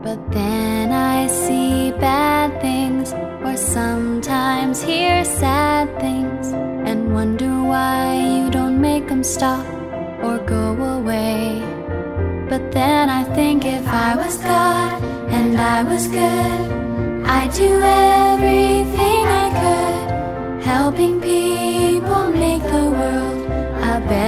But then I see bad things, or sometimes hear sad things, and wonder why you don't make them stop or go away. But then I think if I was God and I was good, I'd do everything I could, helping people make the world a better